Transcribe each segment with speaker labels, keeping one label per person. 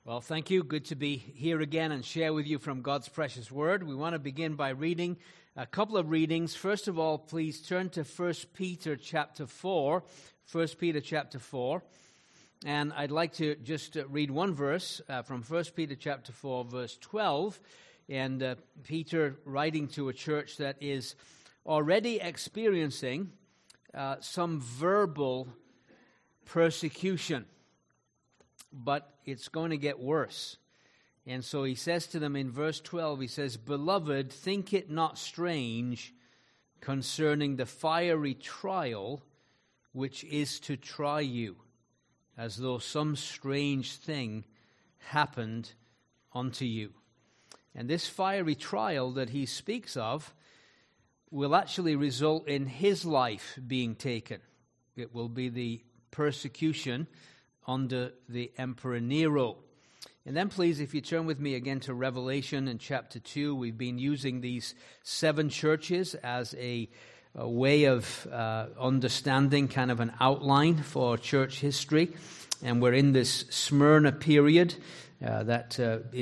Speaker 1: Well, thank you. Good to be here again and share with you from God's precious word. We want to begin by reading a couple of readings. First of all, please turn to 1 Peter chapter 4. 1 Peter chapter 4. And I'd like to just read one verse from 1 Peter chapter 4, verse 12. And Peter writing to a church that is already experiencing some verbal persecution. But it's going to get worse. And so he says to them in verse 12, he says, "Beloved, think it not strange concerning the fiery trial which is to try you, as though some strange thing happened unto you." And this fiery trial that he speaks of will actually result in his life being taken. It will be the persecution under the Emperor Nero. And then please, if you turn with me again to Revelation in chapter 2, we've been using these 7 churches as a way of understanding kind of an outline for church history. And we're in this Smyrna period that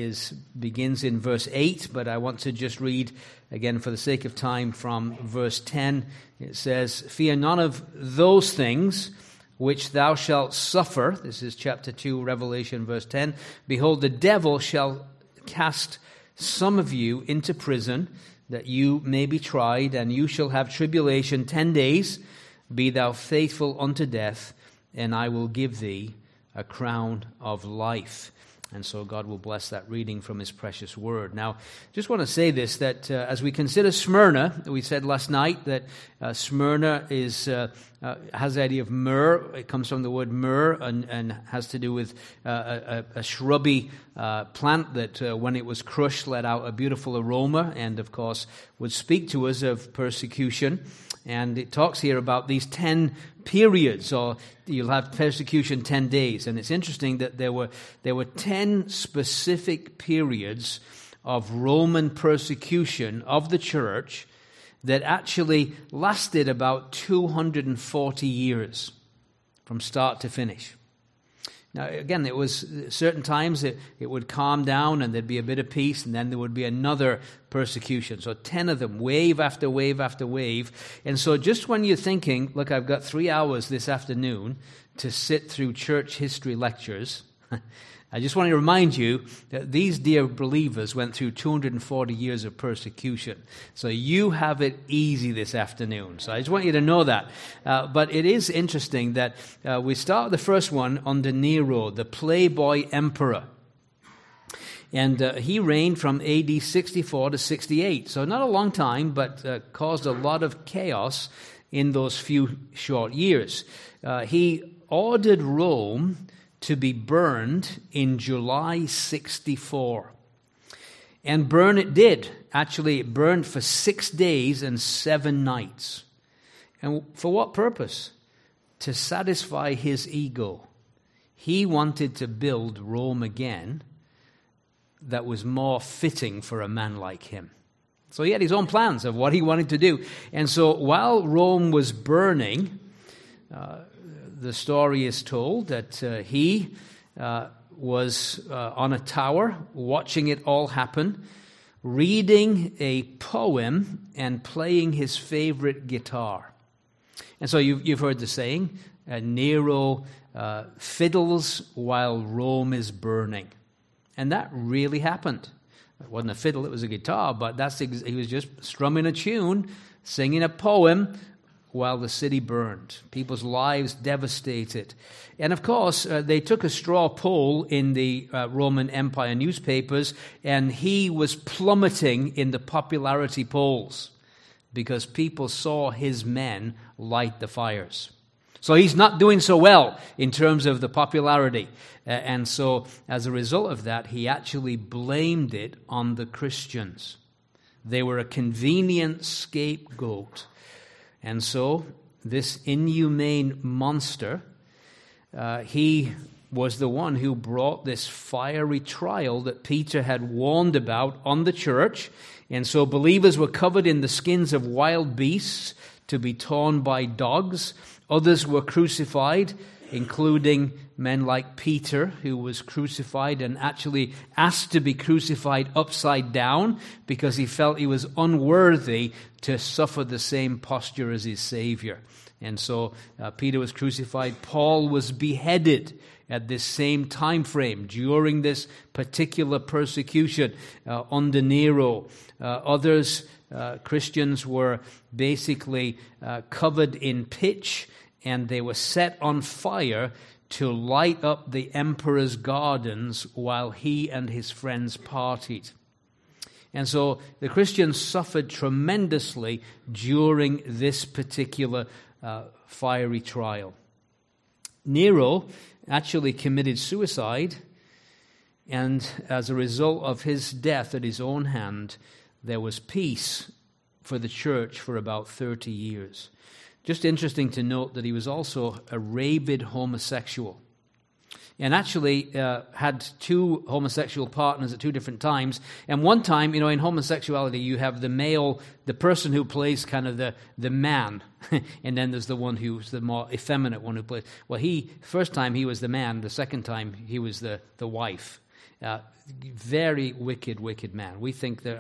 Speaker 1: begins in verse 8, but I want to just read again for the sake of time from verse 10. It says, "Fear none of those things which thou shalt suffer." This is chapter 2, Revelation, verse 10. "Behold, the devil shall cast some of you into prison, that you may be tried, and you shall have tribulation 10 days. Be thou faithful unto death, and I will give thee a crown of life." And so God will bless that reading from His precious word. Now, just want to say this, that as we consider Smyrna, we said last night that Smyrna has the idea of myrrh. It comes from the word myrrh and has to do with a shrubby plant that when it was crushed let out a beautiful aroma and, of course, would speak to us of persecution. And it talks here about these 10 periods, or you'll have persecution 10 days. And it's interesting that there were 10 specific periods of Roman persecution of the church that actually lasted about 240 years from start to finish. Now, again, it was certain times it would calm down and there'd be a bit of peace, and then there would be another persecution. So 10 of them, wave after wave after wave. And so just when you're thinking, look, I've got 3 hours this afternoon to sit through church history lectures, I just want to remind you that these dear believers went through 240 years of persecution. So you have it easy this afternoon. So I just want you to know that. But it is interesting that we start the first one under Nero, the Playboy Emperor. And he reigned from AD 64 to 68. So not a long time, but caused a lot of chaos in those few short years. He ordered Rome to be burned in July 64. And burn it did. Actually, it burned for 6 days and 7 nights. And for what purpose? To satisfy his ego. He wanted to build Rome again that was more fitting for a man like him. So he had his own plans of what he wanted to do. And so while Rome was burning, the story is told that he was on a tower watching it all happen, reading a poem and playing his favorite guitar. And so you've heard the saying, Nero fiddles while Rome is burning. And that really happened. It wasn't a fiddle, it was a guitar, but he was just strumming a tune, singing a poem, while the city burned. People's lives devastated. And of course, they took a straw poll in the Roman Empire newspapers, and he was plummeting in the popularity polls because people saw his men light the fires. So he's not doing so well in terms of the popularity. And so as a result of that, he actually blamed it on the Christians. They were a convenient scapegoat. And so, this inhumane monster, he was the one who brought this fiery trial that Peter had warned about on the church. And so believers were covered in the skins of wild beasts to be torn by dogs. Others were crucified including men like Peter, who was crucified and actually asked to be crucified upside down because he felt he was unworthy to suffer the same posture as his Savior. And so Peter was crucified. Paul was beheaded at this same time frame during this particular persecution under Nero. Others, Christians, were basically covered in pitch, and they were set on fire to light up the emperor's gardens while he and his friends partied. And so the Christians suffered tremendously during this particular fiery trial. Nero actually committed suicide, and as a result of his death at his own hand, there was peace for the church for about 30 years. Just interesting to note that he was also a rabid homosexual, and actually had two homosexual partners at two different times. And one time, in homosexuality, you have the male, the person who plays kind of the man, and then there's the one who's the more effeminate one who plays. Well, first time he was the man, the second time he was the wife. Very wicked man. We think that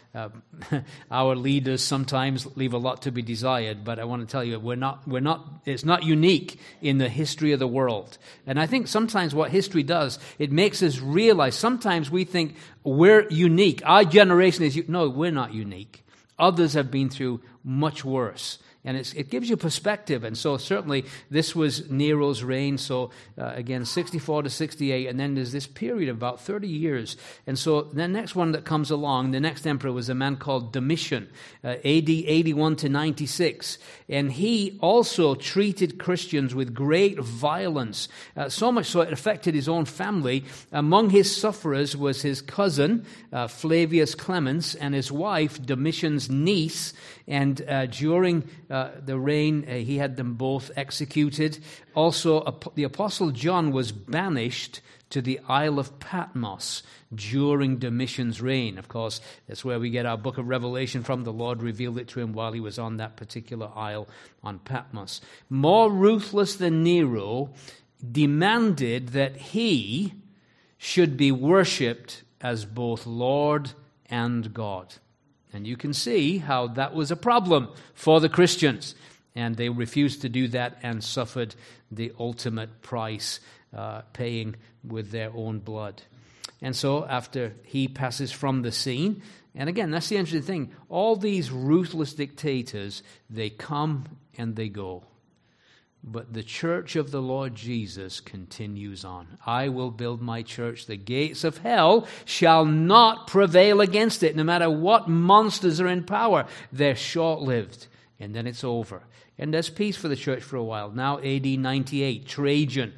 Speaker 1: our leaders sometimes leave a lot to be desired, but I want to tell you, we're not. It's not unique in the history of the world. And I think sometimes what history does, it makes us realize. Sometimes we think we're unique. Our generation is no, we're not unique. Others have been through much worse. And it gives you perspective. And so certainly this was Nero's reign. So again, 64 to 68. And then there's this period of about 30 years. And so the next one that comes along, the next emperor was a man called Domitian, AD 81 to 96. And he also treated Christians with great violence. So much so it affected his own family. Among his sufferers was his cousin, Flavius Clemens, and his wife, Domitian's niece. And during the reign, he had them both executed. Also, the Apostle John was banished to the Isle of Patmos during Domitian's reign. Of course, that's where we get our book of Revelation from. The Lord revealed it to him while he was on that particular isle on Patmos. More ruthless than Nero, demanded that he should be worshipped as both Lord and God. And you can see how that was a problem for the Christians. And they refused to do that and suffered the ultimate price, paying with their own blood. And so after he passes from the scene, and again, that's the interesting thing, all these ruthless dictators, they come and they go. But the church of the Lord Jesus continues on. I will build my church. The gates of hell shall not prevail against it. No matter what monsters are in power, they're short-lived. And then it's over. And there's peace for the church for a while. Now AD 98, Trajan,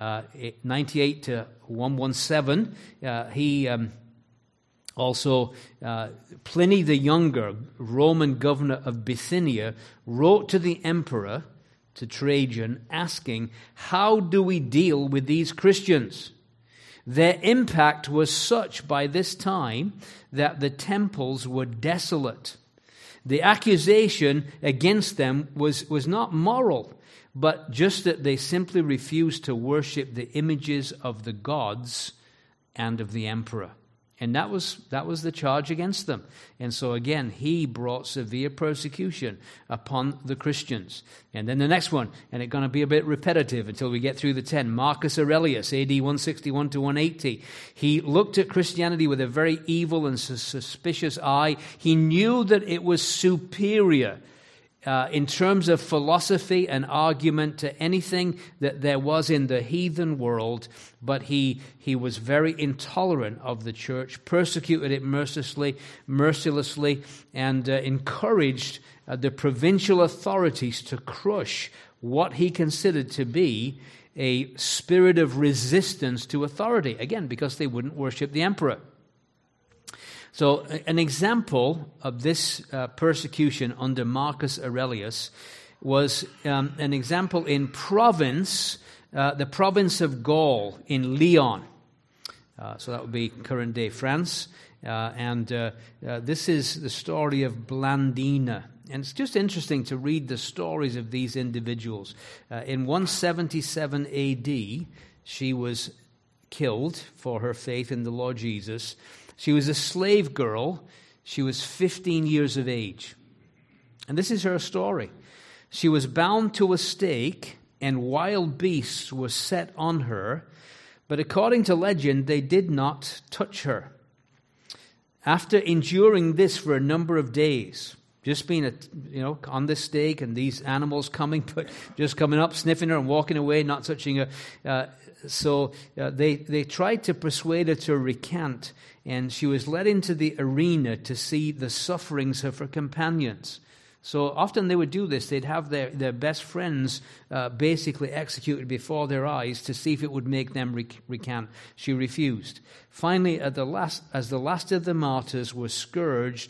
Speaker 1: 98 to 117. Also, Pliny the Younger, Roman governor of Bithynia, wrote to the emperor, to Trajan, asking, how do we deal with these Christians? Their impact was such by this time that the temples were desolate. The accusation against them was not moral, but just that they simply refused to worship the images of the gods and of the emperor. And that was the charge against them. And so again, he brought severe persecution upon the Christians. And then the next one, and it's going to be a bit repetitive until we get through the 10. Marcus Aurelius, AD 161 to 180. He looked at Christianity with a very evil and suspicious eye. He knew that it was superior in terms of philosophy and argument to anything that there was in the heathen world, but he was very intolerant of the church, persecuted it mercilessly, and encouraged the provincial authorities to crush what he considered to be a spirit of resistance to authority, again, because they wouldn't worship the emperor. So an example of this persecution under Marcus Aurelius was an example in the province of Gaul in Lyon. So that would be current-day France. And this is the story of Blandina. And it's just interesting to read the stories of these individuals. In 177 AD, she was killed for her faith in the Lord Jesus. She was a slave girl. She was 15 years of age. And this is her story. She was bound to a stake, and wild beasts were set on her. But according to legend, they did not touch her. After enduring this for a number of days, just being on this stake and these animals coming, but just coming up, sniffing her and walking away, not touching her. So they tried to persuade her to recant, and she was led into the arena to see the sufferings of her companions. So often they would do this. They'd have their best friends basically executed before their eyes to see if it would make them recant. She refused. Finally, as the last of the martyrs was scourged,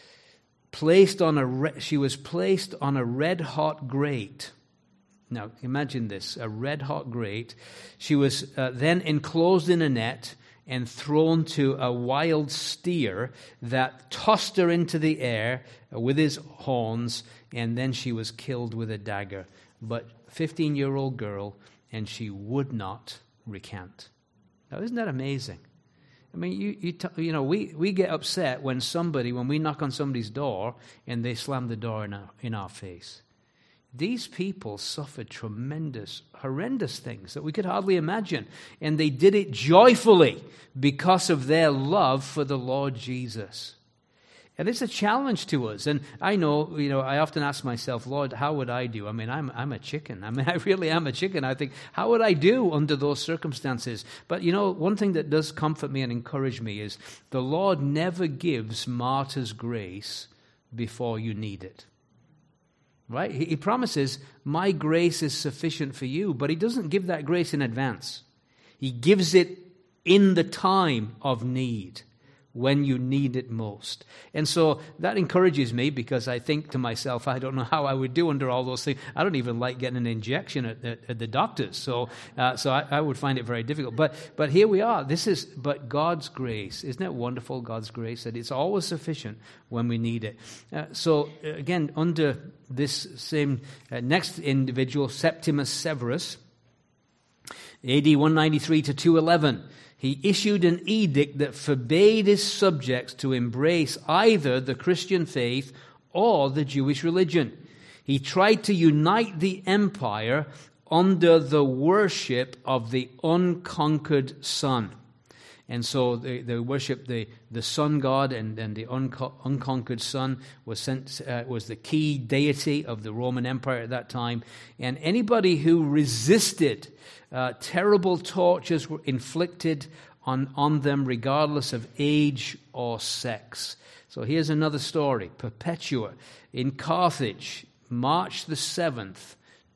Speaker 1: she was placed on a red-hot grate. Now, imagine this, a red-hot grate. She was then enclosed in a net and thrown to a wild steer that tossed her into the air with his horns, and then she was killed with a dagger. But 15-year-old girl, and she would not recant. Now, isn't that amazing? I mean, we get upset when we knock on somebody's door and they slam the door in our face. These people suffered tremendous, horrendous things that we could hardly imagine. And they did it joyfully because of their love for the Lord Jesus. And it's a challenge to us. And I know, I often ask myself, Lord, how would I do? I mean, I'm a chicken. I mean, I really am a chicken. I think, how would I do under those circumstances? But, one thing that does comfort me and encourage me is the Lord never gives martyr's grace before you need it. Right? He promises, my grace is sufficient for you, but he doesn't give that grace in advance. He gives it in the time of need, when you need it most. And so that encourages me, because I think to myself, I don't know how I would do under all those things. I don't even like getting an injection at the doctors, so I would find it very difficult. But here we are. But God's grace, isn't it wonderful, God's grace, that it's always sufficient when we need it. So again, under this same next individual, Septimus Severus, AD 193 to 211, he issued an edict that forbade his subjects to embrace either the Christian faith or the Jewish religion. He tried to unite the empire under the worship of the unconquered sun. And so they worshiped the sun god, and the unconquered sun was the key deity of the Roman Empire at that time. And anybody who resisted, terrible tortures were inflicted on them regardless of age or sex. So here's another story. Perpetua in Carthage, March the 7th,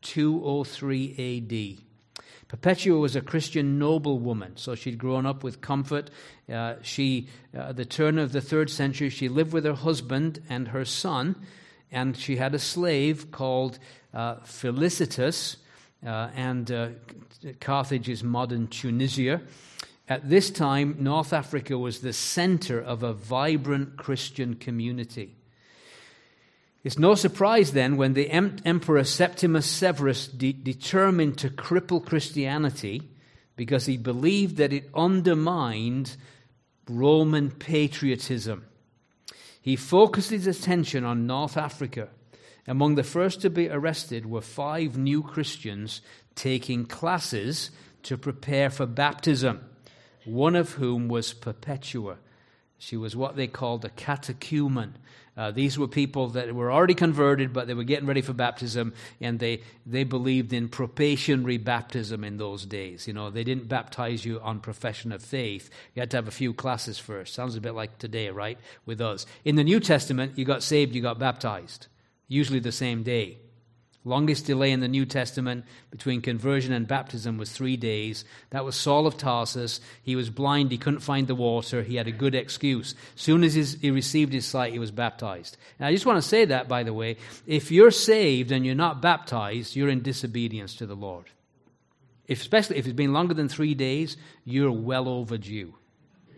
Speaker 1: 203 AD. Perpetua was a Christian noblewoman, so she'd grown up with comfort. At the turn of the 3rd century, she lived with her husband and her son, and she had a slave called Felicitas, and Carthage is modern Tunisia. At this time, North Africa was the center of a vibrant Christian community. It's no surprise then when the Emperor Septimus Severus determined to cripple Christianity, because he believed that it undermined Roman patriotism. He focused his attention on North Africa. Among the first to be arrested were 5 new Christians taking classes to prepare for baptism, one of whom was Perpetua. She was what they called a catechumen. These were people that were already converted, but they were getting ready for baptism, and they believed in probationary baptism in those days. They didn't baptize you on profession of faith. You had to have a few classes first. Sounds a bit like today, right, with us. In the New Testament, you got saved, you got baptized, usually the same day. Longest delay in the New Testament between conversion and baptism was 3 days. That was Saul of Tarsus. He was blind. He couldn't find the water. He had a good excuse. Soon as he received his sight, he was baptized. And I just want to say that, by the way, if you're saved and you're not baptized, you're in disobedience to the Lord. Especially if it's been longer than 3 days, you're well overdue.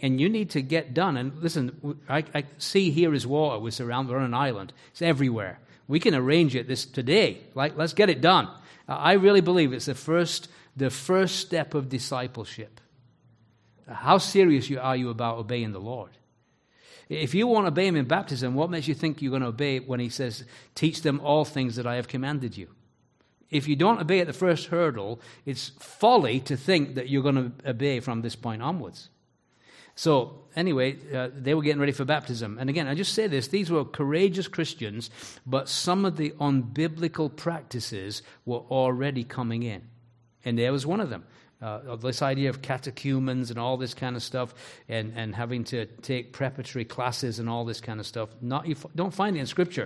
Speaker 1: and you need to get done. And listen, I see here is water. We're on an island. It's everywhere. We can arrange it this today. Let's get it done. I really believe it's the first step of discipleship. How serious are you about obeying the Lord? If you want to obey him in baptism, what makes you think you're going to obey when he says, teach them all things that I have commanded you? If you don't obey at the first hurdle, it's folly to think that you're going to obey from this point onwards. So, anyway, they were getting ready for baptism. And again, I just say this, these were courageous Christians, but some of the unbiblical practices were already coming in. And there was one of them. This idea of catechumens and all this kind of stuff, and having to take preparatory classes and all this kind of stuff. You don't find it in Scripture.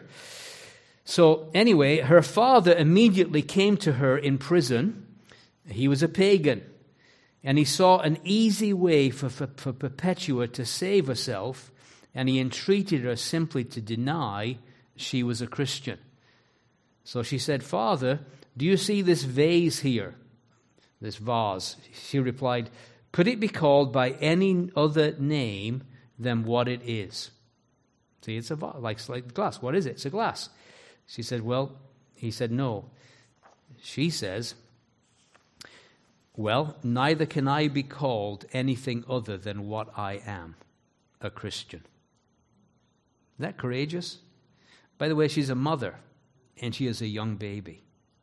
Speaker 1: So anyway, her father immediately came to her in prison. He was a pagan, and he saw an easy way for Perpetua to save herself, and he entreated her simply to deny she was a Christian. So she said, "Father, do you see this vase here? This vase?" She replied, "Could it be called by any other name than what it is?" See, it's a vase, like glass. What is it? It's a glass. She said, "Well," he said, "No." She says, "Well, neither can I be called anything other than what I am, a Christian." Isn't that courageous? By the way, she's a mother, and she is a young baby.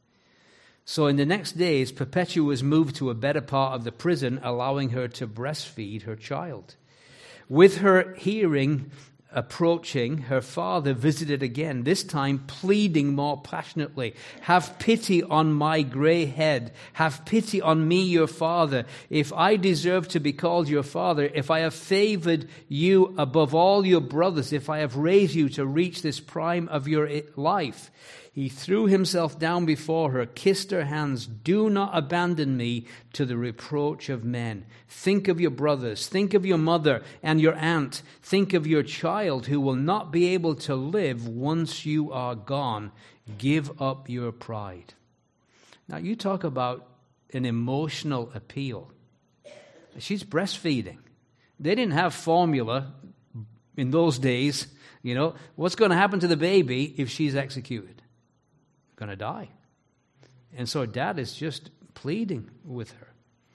Speaker 1: So in the next days, Perpetua was moved to a better part of the prison, allowing her to breastfeed her child. With her hearing approaching, her father visited again, this time pleading more passionately, "Have pity on my gray head. Have pity on me, your father. If I deserve to be called your father, if I have favored you above all your brothers, if I have raised you to reach this prime of your life." He threw himself down before her, kissed her hands. "Do not abandon me to the reproach of men. Think of your brothers. Think of your mother and your aunt. Think of your child who will not be able to live once you are gone. Give up your pride." Now, you talk about an emotional appeal. She's breastfeeding. They didn't have formula in those days. What's going to happen to the baby if she's executed? Going to die. And so dad is just pleading with her.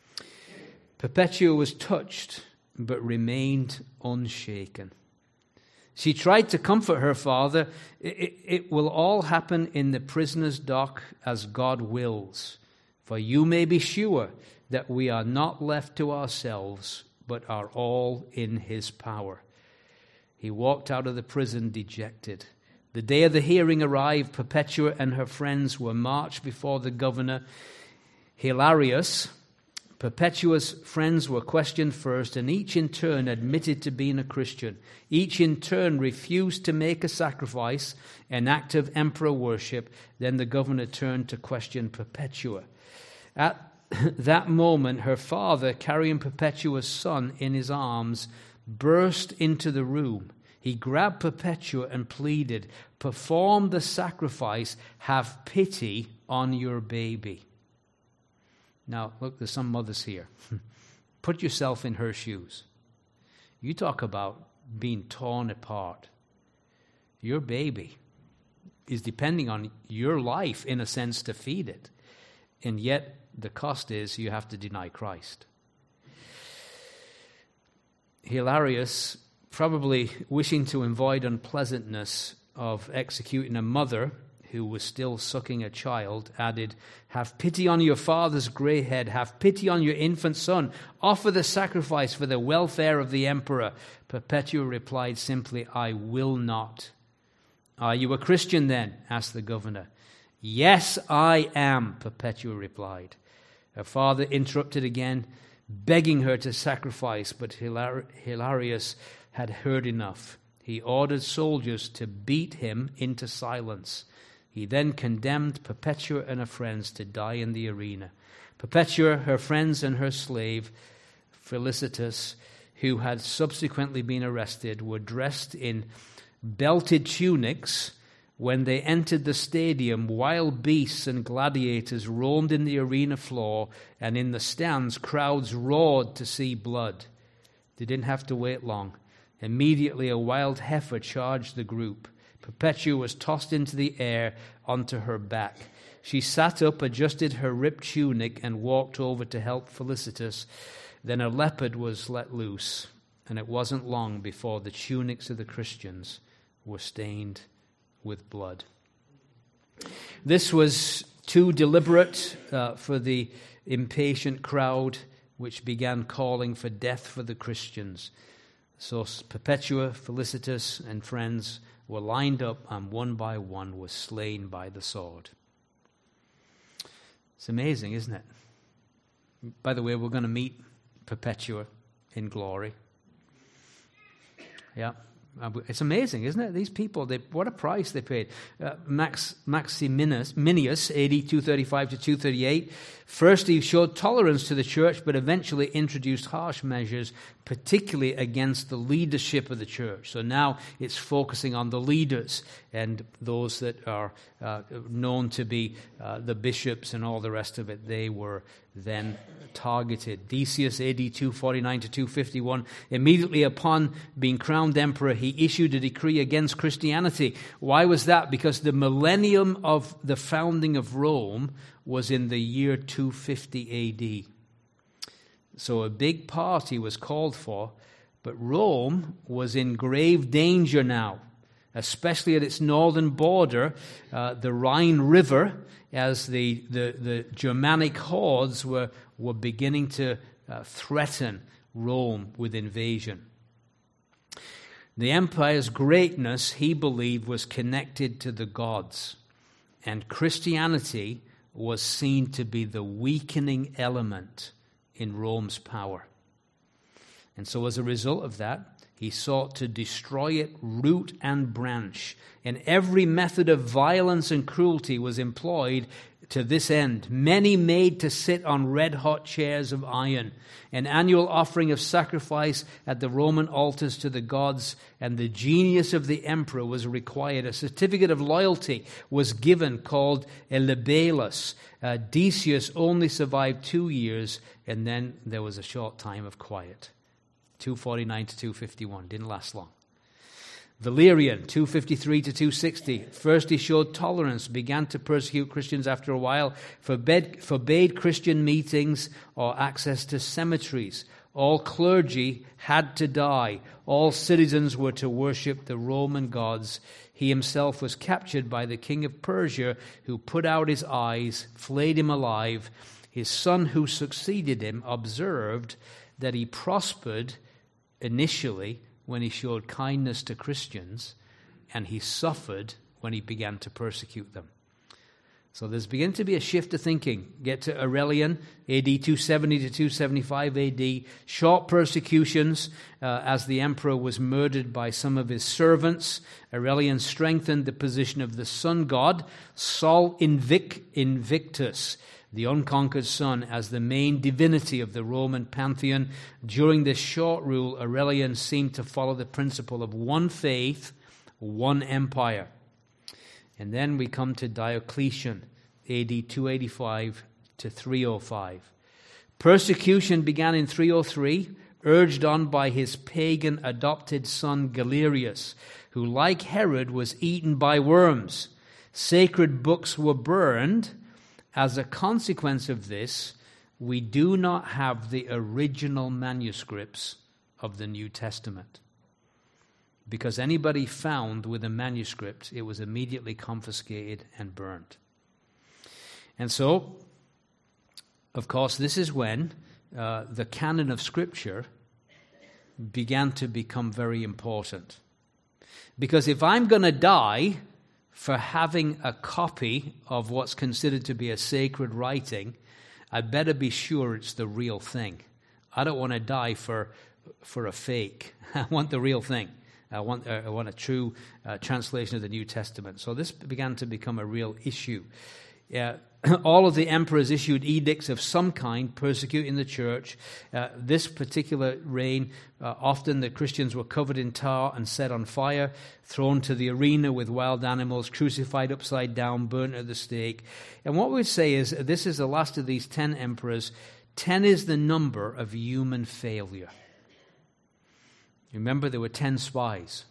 Speaker 1: Perpetua was touched, but remained unshaken. She tried to comfort her father. It will all happen in the prisoner's dock as God wills. For you may be sure that we are not left to ourselves, but are all in his power. He walked out of the prison dejected. The day of the hearing arrived. Perpetua and her friends were marched before the governor, Hilarius. Perpetua's friends were questioned first, and each in turn admitted to being a Christian. Each in turn refused to make a sacrifice, an act of emperor worship. Then the governor turned to question Perpetua. At that moment, her father, carrying Perpetua's son in his arms, burst into the room. He grabbed Perpetua and pleaded, "Perform the sacrifice. Have pity on your baby." Now, look, there's some mothers here. Put yourself in her shoes. You talk about being torn apart. Your baby is depending on your life, in a sense, to feed it. And yet, the cost is you have to deny Christ. Hilarius, probably wishing to avoid unpleasantness of executing a mother who was still sucking a child, added, "Have pity on your father's gray head. Have pity on your infant son. Offer the sacrifice for the welfare of the emperor." Perpetua replied simply, "I will not." "Are you a Christian then?" asked the governor. "Yes, I am," Perpetua replied. Her father interrupted again, begging her to sacrifice, but Hilarius had heard enough. He ordered soldiers to beat him into silence. He then condemned Perpetua and her friends to die in the arena. Perpetua, her friends, and her slave, Felicitas, who had subsequently been arrested, were dressed in belted tunics. When they entered the stadium, wild beasts and gladiators roamed in the arena floor, and in the stands crowds roared to see blood. They didn't have to wait long. Immediately a wild heifer charged the group. Perpetua was tossed into the air onto her back. She sat up, adjusted her ripped tunic, and walked over to help Felicitas. Then a leopard was let loose, and it wasn't long before the tunics of the Christians were stained with blood. This was too deliberate for the impatient crowd, which began calling for death for the Christians. So Perpetua, Felicitas, and friends were lined up, and one by one were slain by the sword. It's amazing, isn't it? By the way, we're going to meet Perpetua in glory. Yeah. It's amazing, isn't it? These people, what a price they paid. Maximinus, AD 235 to 238, first he showed tolerance to the church, but eventually introduced harsh measures, particularly against the leadership of the church. So now it's focusing on the leaders and those that are known to be the bishops and all the rest of it. They were then targeted. Decius, AD 249 to 251, immediately upon being crowned emperor, he issued a decree against Christianity. Why was that? Because the millennium of the founding of Rome was in the year 250 AD. So a big party was called for, but Rome was in grave danger now, especially at its northern border, the Rhine River, as the Germanic hordes were beginning to threaten Rome with invasion. The empire's greatness, he believed, was connected to the gods, and Christianity was seen to be the weakening element in Rome's power. And so as a result of that, he sought to destroy it root and branch, and every method of violence and cruelty was employed to this end. Many made to sit on red-hot chairs of iron. An annual offering of sacrifice at the Roman altars to the gods, and the genius of the emperor was required. A certificate of loyalty was given called a libellus. Decius only survived 2 years, and then there was a short time of quiet. 249 to 251, didn't last long. Valerian, 253 to 260. First he showed tolerance, began to persecute Christians after a while, forbade Christian meetings or access to cemeteries. All clergy had to die. All citizens were to worship the Roman gods. He himself was captured by the king of Persia, who put out his eyes, flayed him alive. His son, who succeeded him, observed that he prospered initially when he showed kindness to Christians, and he suffered when he began to persecute them. So there's beginning to be a shift of thinking. Get to Aurelian, AD 270 to 275 AD, short persecutions as the emperor was murdered by some of his servants. Aurelian strengthened the position of the sun god, Sol Invictus, the unconquered sun, as the main divinity of the Roman pantheon. During this short rule, Aurelian seemed to follow the principle of one faith, one empire. And then we come to Diocletian, AD 285 to 305. Persecution began in 303, urged on by his pagan adopted son Galerius, who, like Herod, was eaten by worms. Sacred books were burned. As a consequence of this, we do not have the original manuscripts of the New Testament. Because anybody found with a manuscript, it was immediately confiscated and burned. And so, of course, this is when the canon of Scripture began to become very important. Because if I'm going to die for having a copy of what's considered to be a sacred writing, I better be sure it's the real thing. I don't want to die for a fake. I want the real thing. I want a true translation of the New Testament. So this began to become a real issue. All of the emperors issued edicts of some kind persecuting the church. This particular reign, often the Christians were covered in tar and set on fire, thrown to the arena with wild animals, crucified upside down, burnt at the stake. And what we'd say is, this is the last of these 10 emperors. 10 is the number of human failure. Remember, there were 10 spies.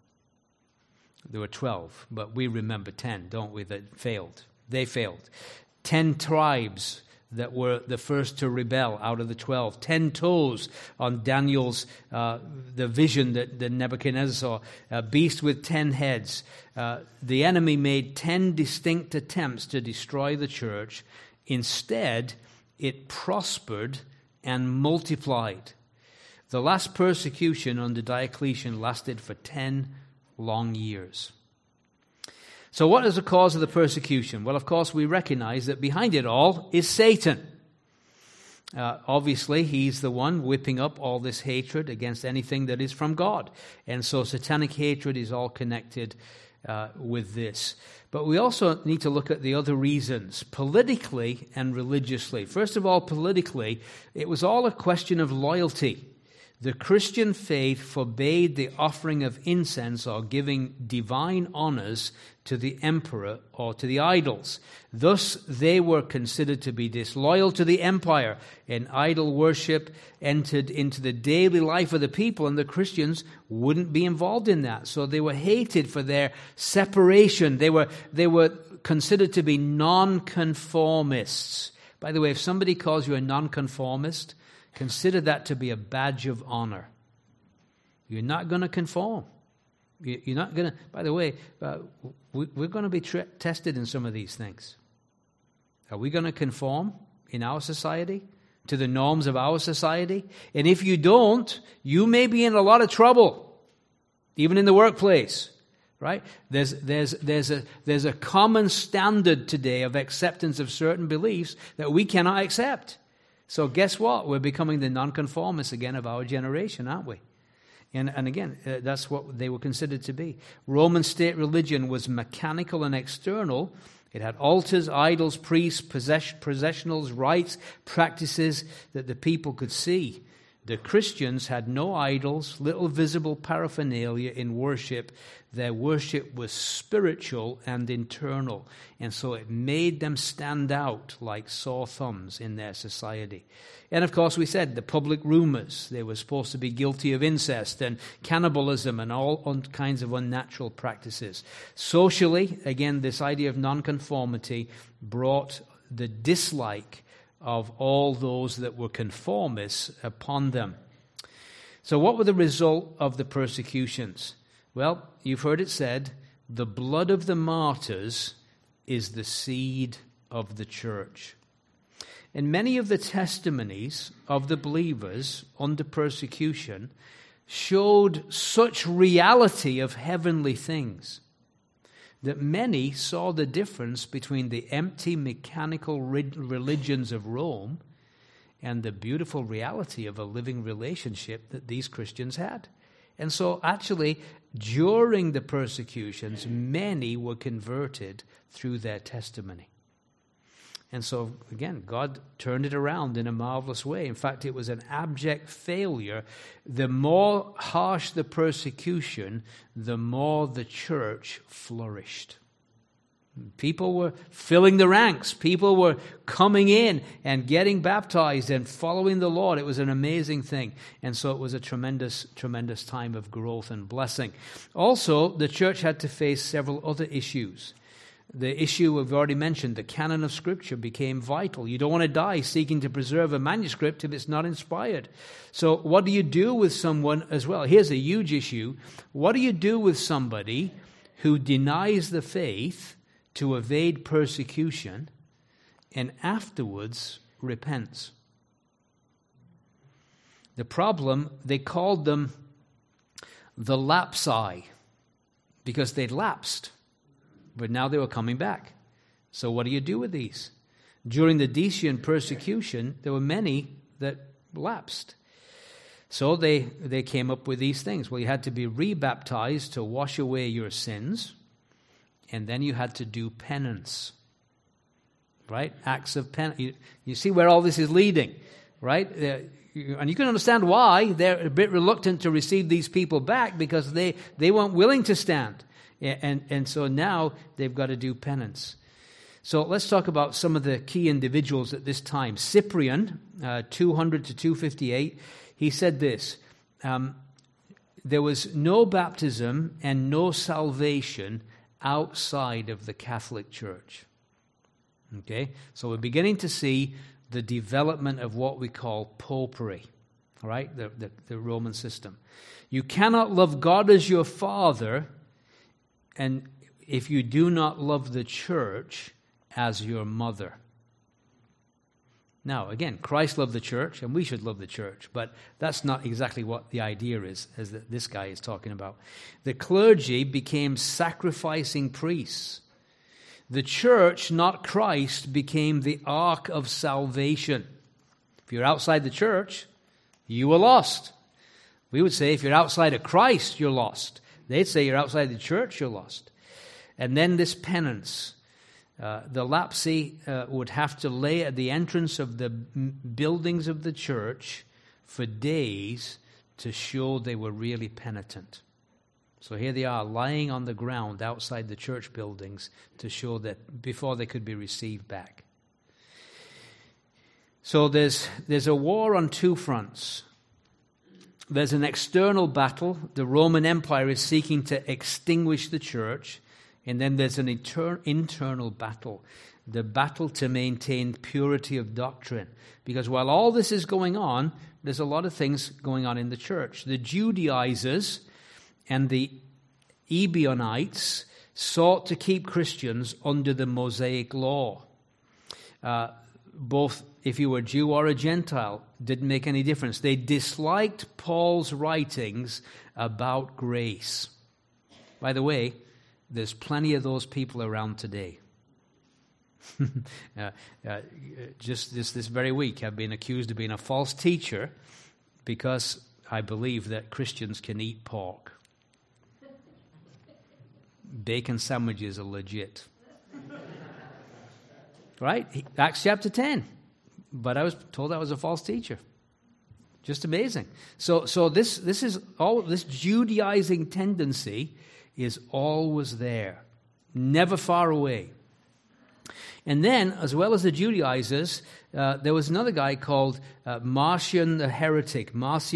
Speaker 1: There were 12, but we remember 10, don't we, that failed. They failed. 10 tribes that were the first to rebel out of the 12. 10 toes on Daniel's, the vision that Nebuchadnezzar saw. A beast with 10 heads. The enemy made 10 distinct attempts to destroy the church. Instead, it prospered and multiplied. The last persecution under Diocletian lasted for 10 long years. So what is the cause of the persecution? Well, of course, we recognize that behind it all is Satan. Obviously, he's the one whipping up all this hatred against anything that is from God. And so satanic hatred is all connected with this. But we also need to look at the other reasons, politically and religiously. First of all, politically, it was all a question of loyalty. The Christian faith forbade the offering of incense or giving divine honors to the emperor or to the idols. Thus, they were considered to be disloyal to the empire, and idol worship entered into the daily life of the people, and the Christians wouldn't be involved in that. So they were hated for their separation. They were considered to be nonconformists. By the way, if somebody calls you a nonconformist, consider that to be a badge of honor. You're not going to conform. You're not going to, by the way, we're going to be tested in some of these things. Are we going to conform in our society to the norms of our society? And if you don't, you may be in a lot of trouble, even in the workplace. Right? There's a common standard today of acceptance of certain beliefs that we cannot accept. So guess what? We're becoming the nonconformists again of our generation, aren't we? And again, that's what they were considered to be. Roman state religion was mechanical and external. It had altars, idols, priests, processionals, rites, practices that the people could see. The Christians had no idols, little visible paraphernalia in worship. Their worship was spiritual and internal. And so it made them stand out like sore thumbs in their society. And of course, we said the public rumors. They were supposed to be guilty of incest and cannibalism and all kinds of unnatural practices. Socially, again, this idea of nonconformity brought the dislike of all those that were conformists upon them. So what were the result of the persecutions? Well, you've heard it said, the blood of the martyrs is the seed of the church. And many of the testimonies of the believers under persecution showed such reality of heavenly things that many saw the difference between the empty mechanical religions of Rome and the beautiful reality of a living relationship that these Christians had. And so actually, during the persecutions, many were converted through their testimony. And so, again, God turned it around in a marvelous way. In fact, it was an abject failure. The more harsh the persecution, the more the church flourished. People were filling the ranks. People were coming in and getting baptized and following the Lord. It was an amazing thing. And so it was a tremendous, tremendous time of growth and blessing. Also, the church had to face several other issues. The issue we've already mentioned, the canon of Scripture, became vital. You don't want to die seeking to preserve a manuscript if it's not inspired. So what do you do with someone as well? Here's a huge issue. What do you do with somebody who denies the faith to evade persecution and afterwards repents? The problem, they called them the lapsi because they'd lapsed. But now they were coming back. So what do you do with these? During the Decian persecution, there were many that lapsed. So they came up with these things. Well, you had to be rebaptized to wash away your sins. And then you had to do penance. Right? Acts of penance. You see where all this is leading. Right? And you can understand why they're a bit reluctant to receive these people back, because they weren't willing to stand. And so now they've got to do penance. So let's talk about some of the key individuals at this time. Cyprian, 200 to 258, he said this, there was no baptism and no salvation outside of the Catholic Church. Okay? So we're beginning to see the development of what we call popery, all right? The Roman system. You cannot love God as your Father, and if you do not love the church as your mother. Now, again, Christ loved the church, and we should love the church, but that's not exactly what the idea is, as this guy is talking about. The clergy became sacrificing priests. The church, not Christ, became the ark of salvation. If you're outside the church, you were lost. We would say if you're outside of Christ, you're lost. They'd say you're outside the church, you're lost. And then this penance. The lapsi would have to lay at the entrance of the buildings of the church for days to show they were really penitent. So here they are lying on the ground outside the church buildings to show that before they could be received back. So there's a war on two fronts. There's an external battle. The Roman Empire is seeking to extinguish the church. And then there's an internal battle, the battle to maintain purity of doctrine. Because while all this is going on, there's a lot of things going on in the church. The Judaizers and the Ebionites sought to keep Christians under the Mosaic law. Both if you were a Jew or a Gentile, didn't make any difference. They disliked Paul's writings about grace. By the way, there's plenty of those people around today. Just this very week, I've been accused of being a false teacher because I believe that Christians can eat pork. Bacon sandwiches are legit. Right? Acts chapter 10. But I was told I was a false teacher. Just amazing. So this is all this Judaizing tendency is always there, never far away. And then, as well as the Judaizers, there was another guy called Marcion the Heretic.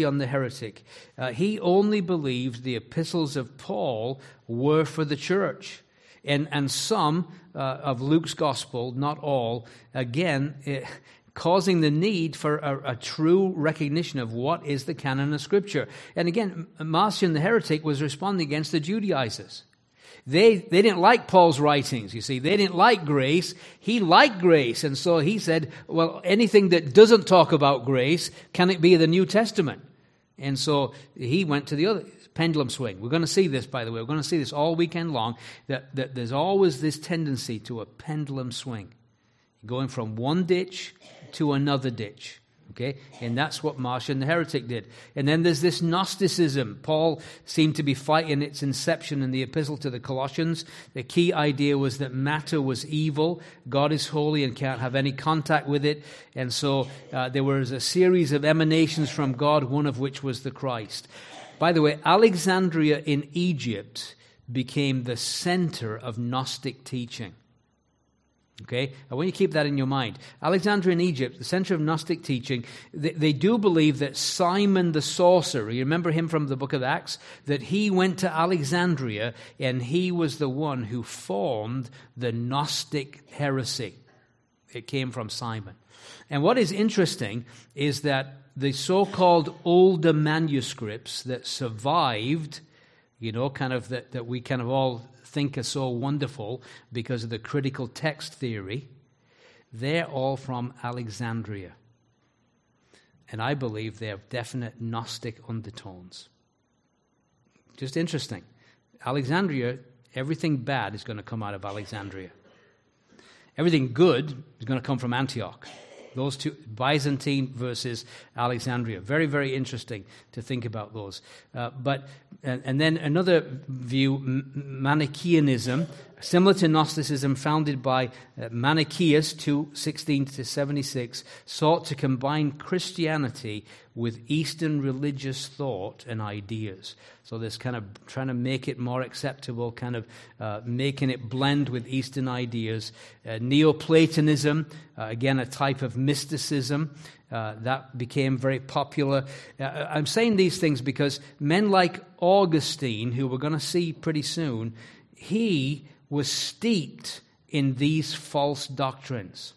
Speaker 1: He only believed the epistles of Paul were for the church. And some of Luke's gospel, not all, again, causing the need for a true recognition of what is the canon of Scripture. And again, Marcion the Heretic was responding against the Judaizers. They didn't like Paul's writings, you see. They didn't like grace. He liked grace. And so he said, well, anything that doesn't talk about grace, can it be the New Testament? And so he went to the other pendulum swing. We're going to see this, by the way. We're going to see this all weekend long, that there's always this tendency to a pendulum swing. Going from one ditch to another ditch, okay? And that's what Marcion the Heretic did. And then there's this Gnosticism. Paul seemed to be fighting its inception in the epistle to the Colossians. The key idea was that matter was evil. God is holy and can't have any contact with it. And so there was a series of emanations from God, one of which was the Christ. By the way, Alexandria in Egypt became the center of Gnostic teaching. Okay, I want you to keep that in your mind. Alexandria in Egypt, the center of Gnostic teaching, they do believe that Simon the sorcerer, you remember him from the book of Acts, that he went to Alexandria and he was the one who formed the Gnostic heresy. It came from Simon. And what is interesting is that the so-called older manuscripts that survived, kind of that we kind of all think are so wonderful because of the critical text theory, they're all from Alexandria. And I believe they have definite Gnostic undertones. Just interesting. Alexandria, everything bad is going to come out of Alexandria. Everything good is going to come from Antioch. Those two, Byzantine versus Alexandria. Very, very interesting to think about those. And then another view, Manichaeanism, similar to Gnosticism founded by Manichaeus 2:16-76, sought to combine Christianity with Eastern religious thought and ideas. So this kind of trying to make it more acceptable, kind of making it blend with Eastern ideas. Neoplatonism, again, a type of mysticism, that became very popular. I'm saying these things because men like Augustine, who we're going to see pretty soon, he was steeped in these false doctrines.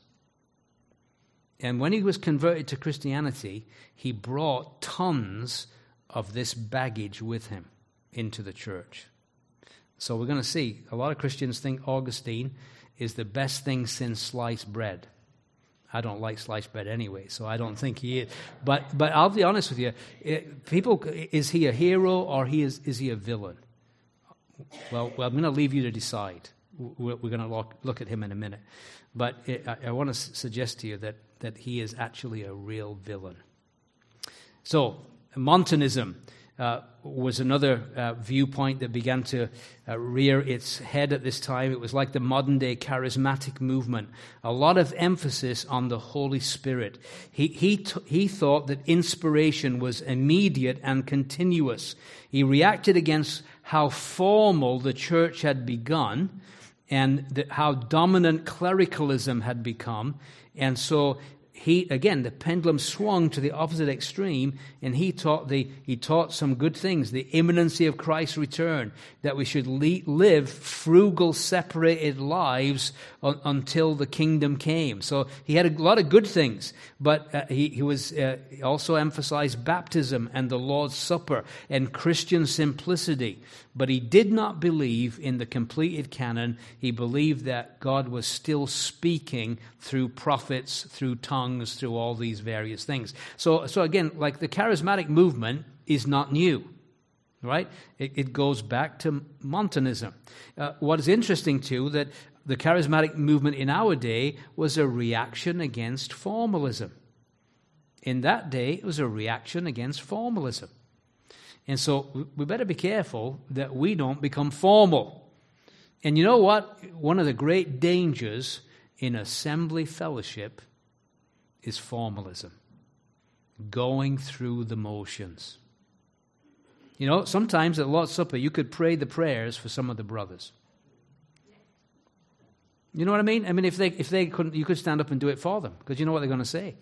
Speaker 1: And when he was converted to Christianity, he brought tons of this baggage with him into the church. So we're going to see, a lot of Christians think Augustine is the best thing since sliced bread. I don't like sliced bread anyway, so I don't think he is. But I'll be honest with you, is he a hero or is he a villain? Well, I'm going to leave you to decide. We're going to look at him in a minute. But I want to suggest to you that he is actually a real villain. So, Montanism was another viewpoint that began to rear its head at this time. It was like the modern-day charismatic movement. A lot of emphasis on the Holy Spirit. He thought that inspiration was immediate and continuous. He reacted against how formal the church had begun and how dominant clericalism had become. And so the pendulum swung to the opposite extreme, and he taught some good things: the imminency of Christ's return, that we should live frugal, separated lives until the kingdom came. So he had a lot of good things, but he also emphasized baptism and the Lord's Supper and Christian simplicity. But he did not believe in the completed canon. He believed that God was still speaking through prophets, through tongues, through all these various things. So again, like the charismatic movement is not new, right? It goes back to Montanism. What is interesting too, that the charismatic movement in our day was a reaction against formalism. In that day, it was a reaction against formalism. And so we better be careful that we don't become formal. And you know what? One of the great dangers in assembly fellowship is formalism. Going through the motions. You know, sometimes at Lord's Supper, you could pray the prayers for some of the brothers. You know what I mean? I mean, if they couldn't, you could stand up and do it for them, because you know what they're going to say.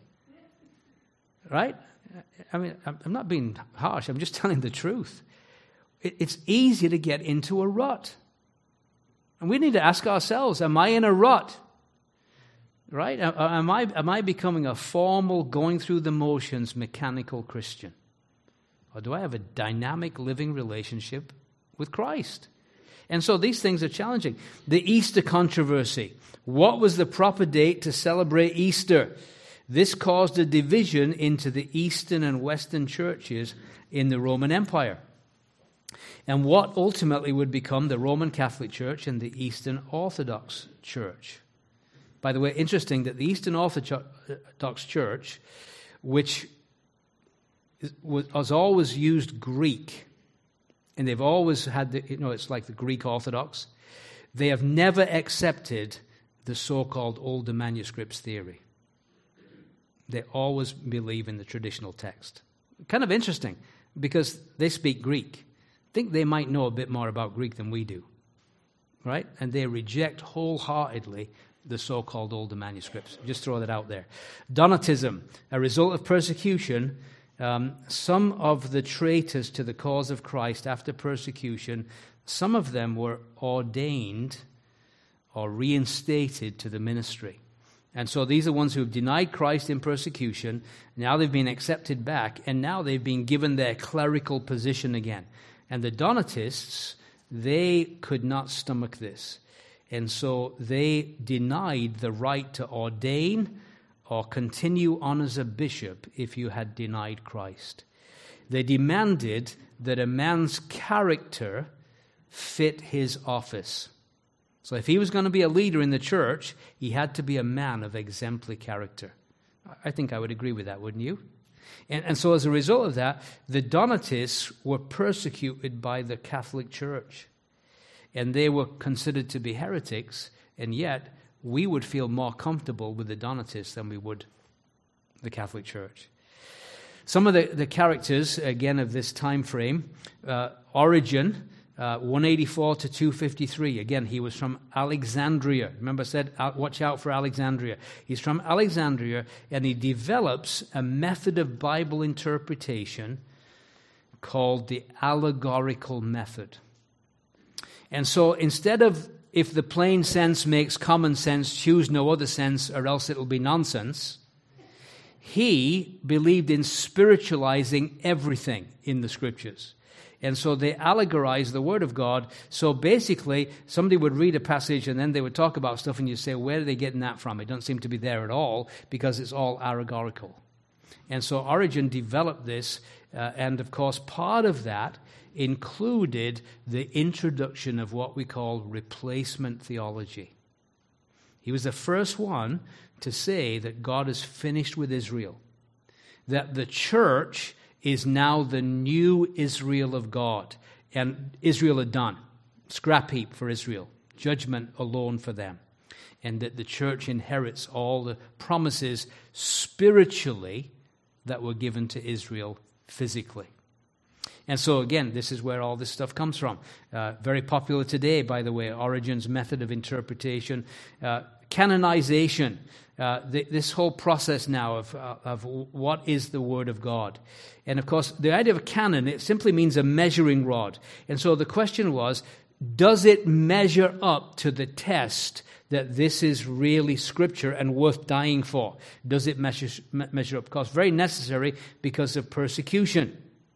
Speaker 1: Right? I mean, I'm not being harsh. I'm just telling the truth. It's easy to get into a rut. And we need to ask ourselves, am I in a rut? Right? Am I becoming a formal, going through the motions, mechanical Christian? Or do I have a dynamic living relationship with Christ? And so these things are challenging. The Easter controversy. What was the proper date to celebrate Easter? This caused a division into the Eastern and Western churches in the Roman Empire, and what ultimately would become the Roman Catholic Church and the Eastern Orthodox Church. By the way, interesting that the Eastern Orthodox Church, which has always used Greek, and they've always had it's like the Greek Orthodox, they have never accepted the so-called older manuscripts theory. They always believe in the traditional text. Kind of interesting, because they speak Greek. I think they might know a bit more about Greek than we do, right? And they reject wholeheartedly the so-called older manuscripts. Just throw that out there. Donatism, a result of persecution, some of the traitors to the cause of Christ after persecution, some of them were ordained or reinstated to the ministry. And so these are ones who have denied Christ in persecution. Now they've been accepted back, and now they've been given their clerical position again. And the Donatists, they could not stomach this. And so they denied the right to ordain or continue on as a bishop if you had denied Christ. They demanded that a man's character fit his office. So if he was going to be a leader in the church, he had to be a man of exemplary character. I think I would agree with that, wouldn't you? And so as a result of that, the Donatists were persecuted by the Catholic Church. and they were considered to be heretics, and yet we would feel more comfortable with the Donatists than we would the Catholic Church. Some of the characters, again, of this time frame, Origen, 184 to 253. Again, he was from Alexandria. Remember I said, watch out for Alexandria. He's from Alexandria, and he develops a method of Bible interpretation called the allegorical method. And so instead of, if the plain sense makes common sense, choose no other sense or else it'll be nonsense, he believed in spiritualizing everything in the Scriptures. And so they allegorized the Word of God. So basically, somebody would read a passage and then they would talk about stuff and you say, where are they getting that from? It doesn't seem to be there at all because it's all allegorical. And so Origen developed this, and of course part of that included the introduction of what we call replacement theology. He was the first one to say that God is finished with Israel, that the church is now the new Israel of God, and Israel are done. Scrap heap for Israel, judgment alone for them, and that the church inherits all the promises spiritually that were given to Israel physically. And so again, this is where all this stuff comes from. Very popular today, by the way, Origen's method of interpretation. Canonization, this whole process now of what is the Word of God. And of course, the idea of a canon, it simply means a measuring rod. And so the question was, does it measure up to the test that this is really Scripture and worth dying for? Does it measure up? Of course, very necessary because of persecution.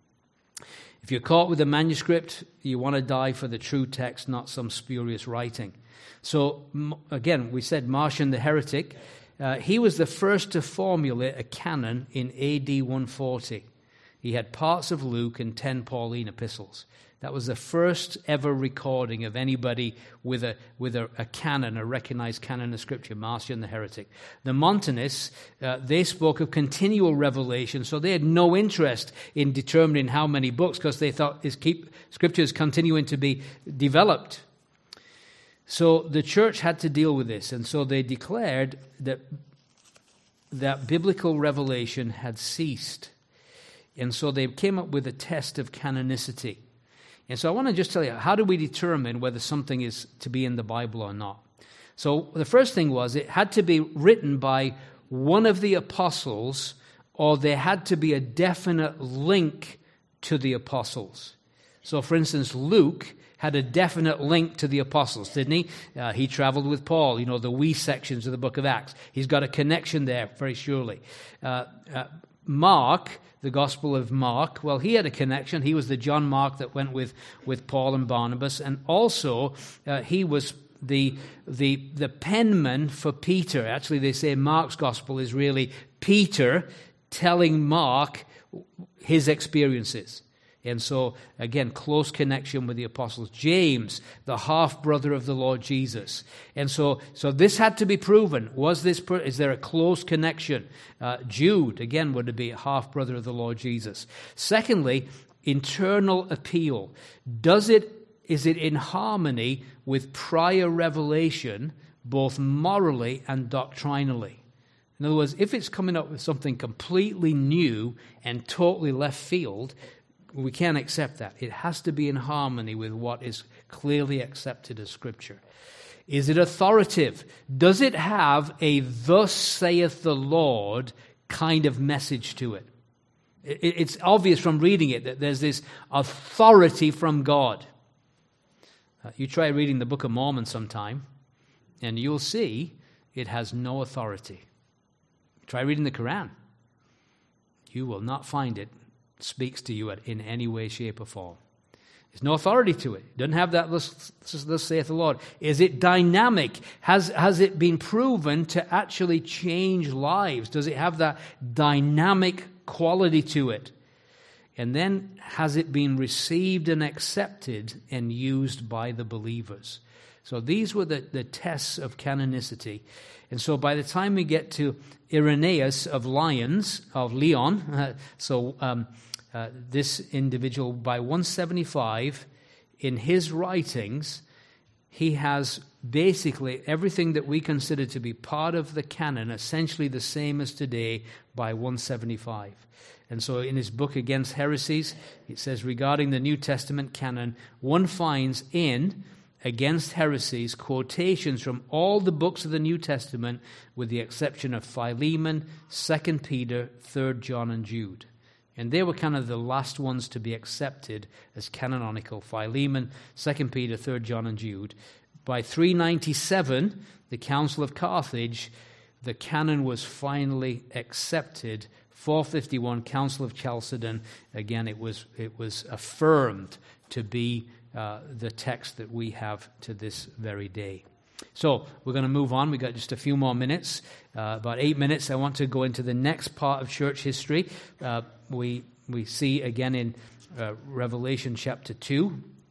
Speaker 1: If you're caught with a manuscript, you want to die for the true text, not some spurious writing. So, again, we said Marcion the heretic. He was the first to formulate a canon in AD 140. He had parts of Luke and 10 Pauline epistles. That was the first ever recording of anybody with a canon, a recognized canon of Scripture, Marcion the heretic. The Montanists, they spoke of continual revelation, so they had no interest in determining how many books because they thought Scripture is continuing to be developed. So the church had to deal with this, and so they declared that biblical revelation had ceased. And so they came up with a test of canonicity. And so I want to just tell you, how do we determine whether something is to be in the Bible or not? So the first thing was it had to be written by one of the apostles, or there had to be a definite link to the apostles. So for instance, Luke had a definite link to the apostles, didn't he? He traveled with Paul, the we sections of the book of Acts. He's got a connection there, very surely. Mark, the Gospel of Mark, well, he had a connection. He was the John Mark that went with Paul and Barnabas, and also he was the penman for Peter. Actually, they say Mark's Gospel is really Peter telling Mark his experiences. And so, again, close connection with the apostles. James, the half-brother of the Lord Jesus. And so this had to be proven. Is there a close connection? Jude, again, would be a half-brother of the Lord Jesus. Secondly, internal appeal. Is it in harmony with prior revelation, both morally and doctrinally? In other words, if it's coming up with something completely new and totally left field, we can't accept that. It has to be in harmony with what is clearly accepted as Scripture. Is it authoritative? Does it have a thus saith the Lord kind of message to it? It's obvious from reading it that there's this authority from God. You try reading the Book of Mormon sometime, and you'll see it has no authority. Try reading the Quran. You will not find it speaks to you in any way, shape, or form. There's no authority to it. It doesn't have that, thus saith the Lord. Is it dynamic? Has it been proven to actually change lives? Does it have that dynamic quality to it? And then, has it been received and accepted and used by the believers? So these were the tests of canonicity. And so by the time we get to Irenaeus of Lyon, this individual, by 175, in his writings, he has basically everything that we consider to be part of the canon, essentially the same as today, by 175. And so in his book Against Heresies, it says regarding the New Testament canon, one finds in Against Heresies quotations from all the books of the New Testament with the exception of Philemon, 2 Peter, 3 John, and Jude. And they were kind of the last ones to be accepted as canonical. Philemon, 2 Peter, 3 John, and Jude. By 397, the Council of Carthage, the canon was finally accepted. 451, Council of Chalcedon, again, it was affirmed to be the text that we have to this very day. So we're going to move on. We've got just a few more minutes, about 8 minutes. I want to go into the next part of church history. We see again in Revelation chapter 2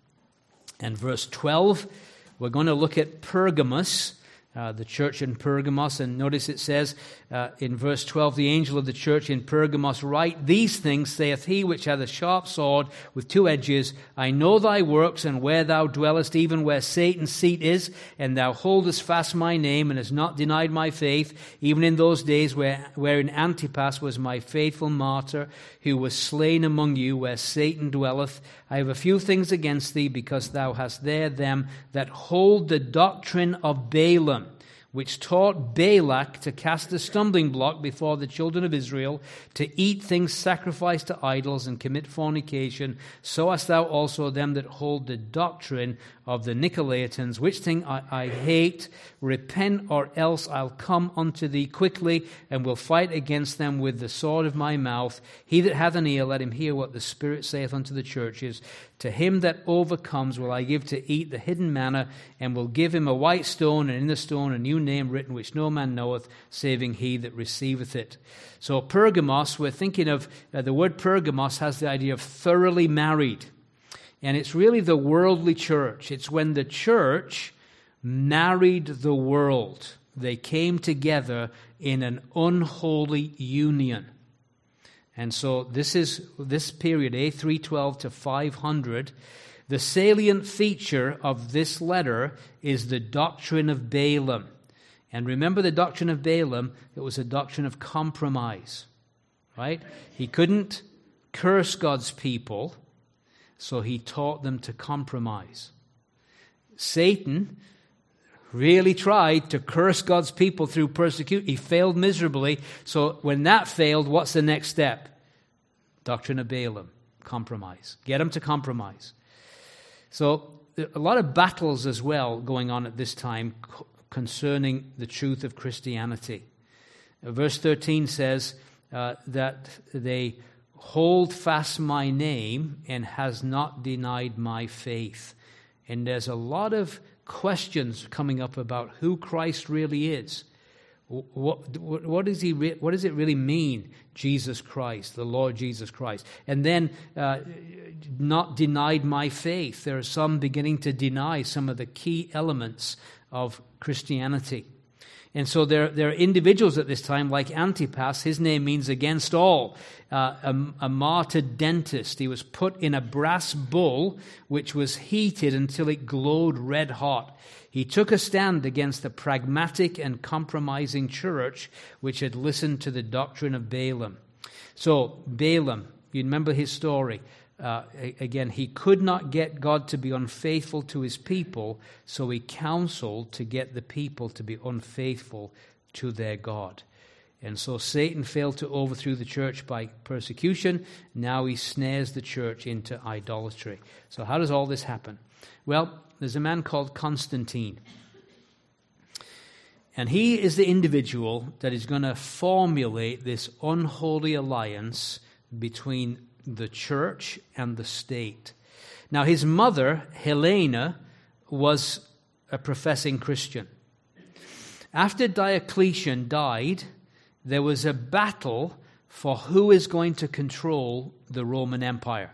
Speaker 1: and verse 12. We're going to look at Pergamos, the church in Pergamos, and notice it says in verse 12, the angel of the church in Pergamos write, these things saith he which hath a sharp sword with two edges, I know thy works, and where thou dwellest, even where Satan's seat is, and thou holdest fast my name, and hast not denied my faith, even in those days wherein Antipas was my faithful martyr, who was slain among you, where Satan dwelleth. I have a few things against thee, because thou hast there them that hold the doctrine of Balaam, which taught Balak to cast a stumbling block before the children of Israel, to eat things sacrificed to idols and commit fornication. So hast thou also them that hold the doctrine of the Nicolaitans, which thing I hate. Repent, or else I'll come unto thee quickly, and will fight against them with the sword of my mouth. He that hath an ear, let him hear what the Spirit saith unto the churches. To him that overcomes will I give to eat the hidden manna, and will give him a white stone, and in the stone a new name written, which no man knoweth, saving he that receiveth it. So Pergamos, we're thinking of, the word Pergamos has the idea of thoroughly married. And it's really the worldly church. It's when the church married the world. They came together in an unholy union. And so this is this period, A312 to 500. The salient feature of this letter is the doctrine of Balaam. And remember the doctrine of Balaam, it was a doctrine of compromise, right? He couldn't curse God's people, so he taught them to compromise. Satan really tried to curse God's people through persecution. He failed miserably. So when that failed, what's the next step? Doctrine of Balaam, compromise. Get them to compromise. So a lot of battles as well going on at this time concerning the truth of Christianity. Verse 13 says that they hold fast my name and has not denied my faith. And there's a lot of questions coming up about who Christ really is. What does it really mean, Jesus Christ, the Lord Jesus Christ? And then not denied my faith. There are some beginning to deny some of the key elements of Christianity. And so there are individuals at this time like Antipas. His name means against all. A martyred dentist. He was put in a brass bull which was heated until it glowed red hot. He took a stand against the pragmatic and compromising church which had listened to the doctrine of Balaam. So Balaam, you remember his story. Again, he could not get God to be unfaithful to his people, so he counseled to get the people to be unfaithful to their God. And so Satan failed to overthrow the church by persecution. Now he snares the church into idolatry. So how does all this happen? Well, there's a man called Constantine. And he is the individual that is going to formulate this unholy alliance between the church and the state. Now, his mother, Helena, was a professing Christian. After Diocletian died, there was a battle for who is going to control the Roman Empire.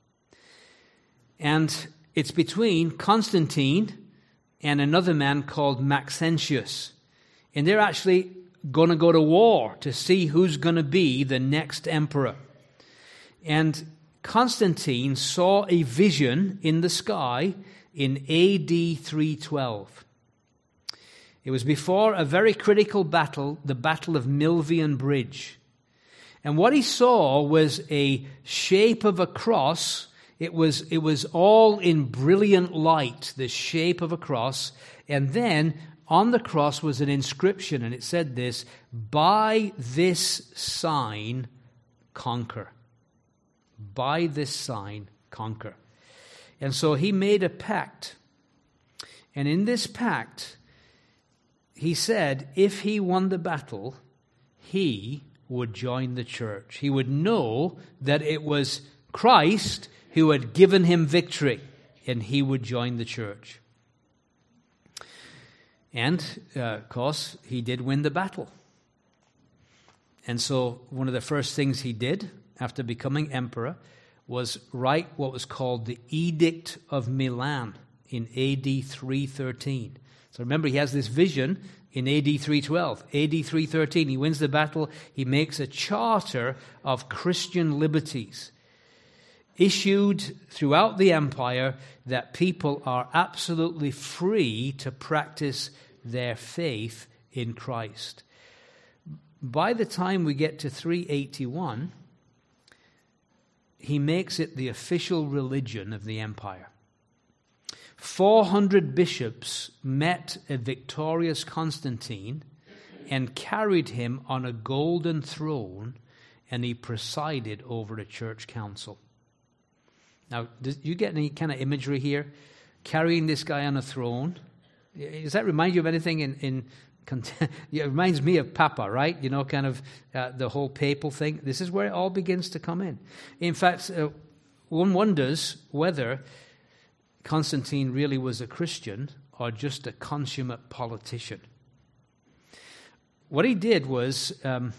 Speaker 1: And it's between Constantine and another man called Maxentius. And they're actually going to go to war to see who's going to be the next emperor. And Constantine saw a vision in the sky in AD 312. It was before a very critical battle, the Battle of Milvian Bridge. And what he saw was a shape of a cross. It was all in brilliant light, the shape of a cross. And then on the cross was an inscription, and it said this: "By this sign, conquer." By this sign, conquer. And so he made a pact. And in this pact, he said if he won the battle, he would join the church. He would know that it was Christ who had given him victory, and he would join the church. And, of course, he did win the battle. And so one of the first things he did after becoming emperor was write what was called the Edict of Milan in AD 313. So remember, he has this vision in AD 312. AD 313, he wins the battle. He makes a charter of Christian liberties issued throughout the empire that people are absolutely free to practice their faith in Christ. By the time we get to 381, he makes it the official religion of the empire. 400 bishops met a victorious Constantine and carried him on a golden throne, and he presided over a church council. Now, do you get any kind of imagery here? Carrying this guy on a throne. Does that remind you of anything it reminds me of Papa, right? You know, kind of the whole papal thing. This is where it all begins to come in. In fact, one wonders whether Constantine really was a Christian or just a consummate politician. What he did was,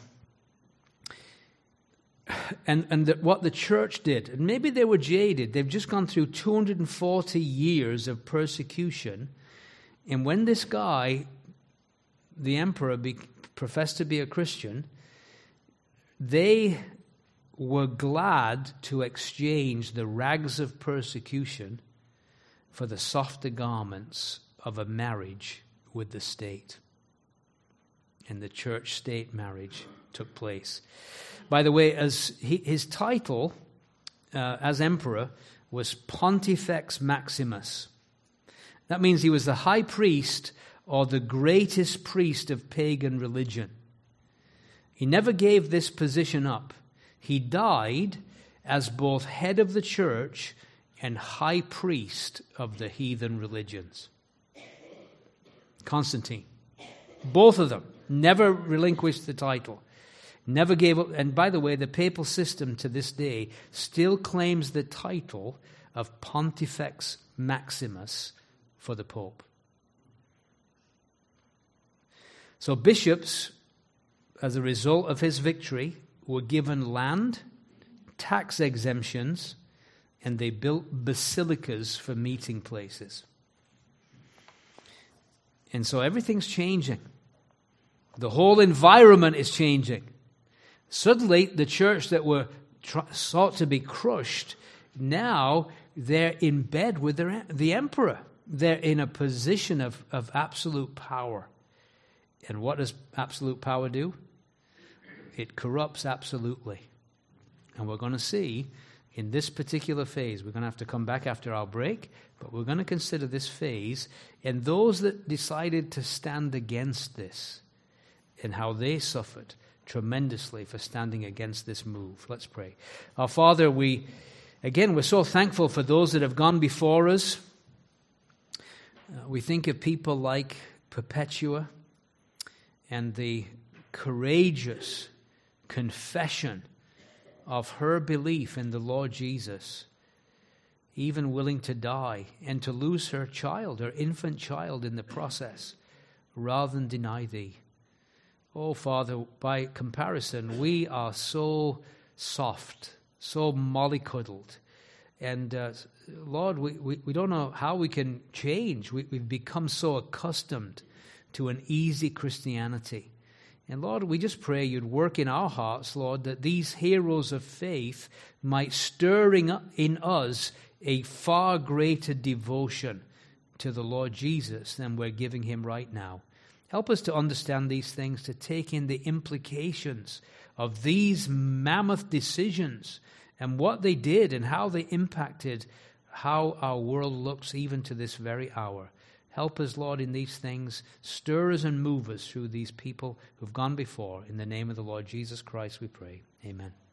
Speaker 1: what the church did, and maybe they were jaded. They've just gone through 240 years of persecution, and when this guy, the emperor, professed to be a Christian, they were glad to exchange the rags of persecution for the softer garments of a marriage with the state. And the church-state marriage took place. By the way, his title as emperor was Pontifex Maximus. That means he was the high priest or the greatest priest of pagan religion. He never gave this position up. He died as both head of the church and high priest of the heathen religions. Constantine. Both of them never relinquished the title. Never gave up. And by the way, the papal system to this day still claims the title of Pontifex Maximus for the Pope. So bishops, as a result of his victory, were given land, tax exemptions, and they built basilicas for meeting places. And so everything's changing. The whole environment is changing. Suddenly, the church that were sought to be crushed, now they're in bed with the emperor. They're in a position of absolute power. And what does absolute power do? It corrupts absolutely. And we're going to see in this particular phase, we're going to have to come back after our break, but we're going to consider this phase and those that decided to stand against this and how they suffered tremendously for standing against this move. Let's pray. Our Father, we're so thankful for those that have gone before us. We think of people like Perpetua and the courageous confession of her belief in the Lord Jesus, even willing to die and to lose her child, her infant child in the process, rather than deny thee. Oh, Father, by comparison, we are so soft, so mollycoddled. And Lord, we don't know how we can change. We've become so accustomed to an easy Christianity. And Lord, we just pray you'd work in our hearts, Lord, that these heroes of faith might stir in us a far greater devotion to the Lord Jesus than we're giving him right now. Help us to understand these things, to take in the implications of these mammoth decisions and what they did and how they impacted how our world looks even to this very hour. Help us, Lord, in these things. Stir us and move us through these people who've gone before. In the name of the Lord Jesus Christ we pray. Amen.